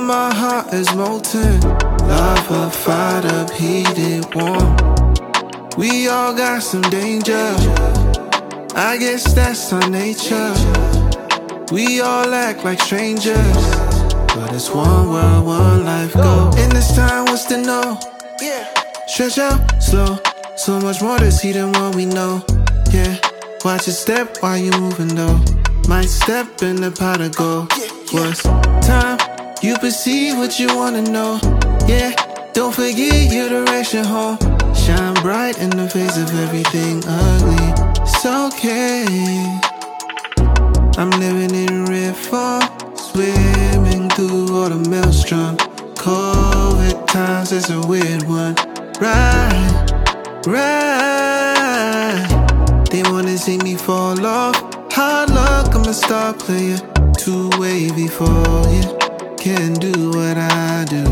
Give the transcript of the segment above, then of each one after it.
my heart is molten. Love a fired up, heated, warm. We all got some danger. I guess that's our nature. We all act like strangers, but it's one world, one life, go. In this time, what's to know? Stretch out, slow. So much more to see than what we know. Yeah, watch your step while you moving though. Might step in the pot of gold. What's time? You perceive what you wanna know. Yeah, don't forget your direction home. Shine bright in the face of everything ugly. It's okay. I'm living in red form, swimming through all the maelstrom. COVID times is a weird one. Right. They wanna see me fall off. Hard luck, I'm a star player. Too wavy for you. Can't do what I do.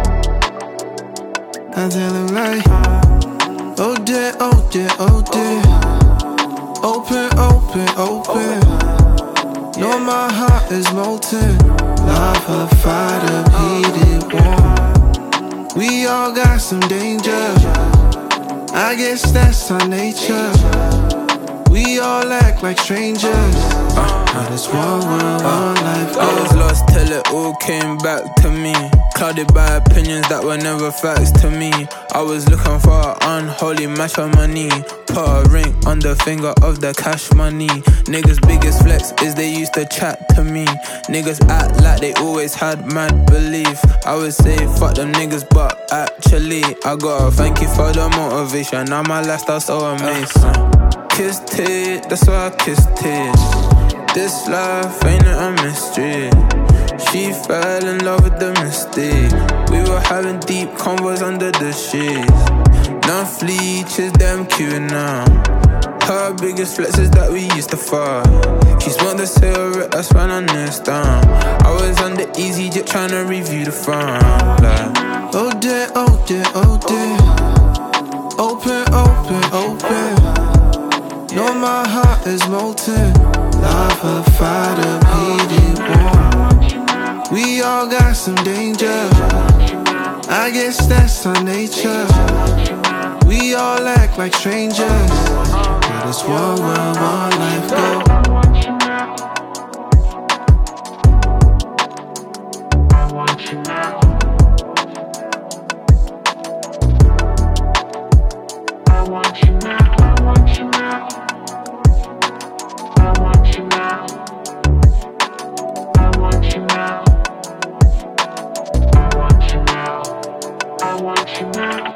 I tell them like, oh dear, oh dear, oh dear. Open, open, open. Know my heart is molten. Love a fired up, heated, warm. We all got some danger. I guess that's our nature. We all act like strangers, but it's one world, one life, go. I was lost till it all came back to me. Clouded by opinions that were never facts to me. I was looking for an unholy match of money. Put a ring on the finger of the cash money. Niggas' biggest flex is they used to chat to me. Niggas act like they always had mad belief. I would say fuck them niggas, but actually I gotta thank you for the motivation. Now my lifestyle's so amazing. Kissed it, that's why I kissed it. This life ain't a mystery. She fell in love with the mistake. We were having deep convos under the shades. None fleeches, them queuing now. Her biggest flex is that we used to fuck. She smoked the cigarette, that's when I knew down. I was on the easy jet trying to review the front. Like, oh dear, oh dear, oh dear. Open, open, open. Know my heart is molten. Love a fired up, heated, warm. We all got some danger. I guess that's our nature. We all act like strangers, but it's one world, one life, go. I want you now. I want you now. I want you now. I want you now. I want you now. I want you now. I want you now.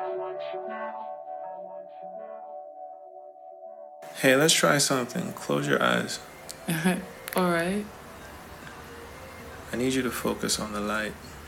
Hey, let's try something. Close your eyes. Alright. I need you to focus on the light.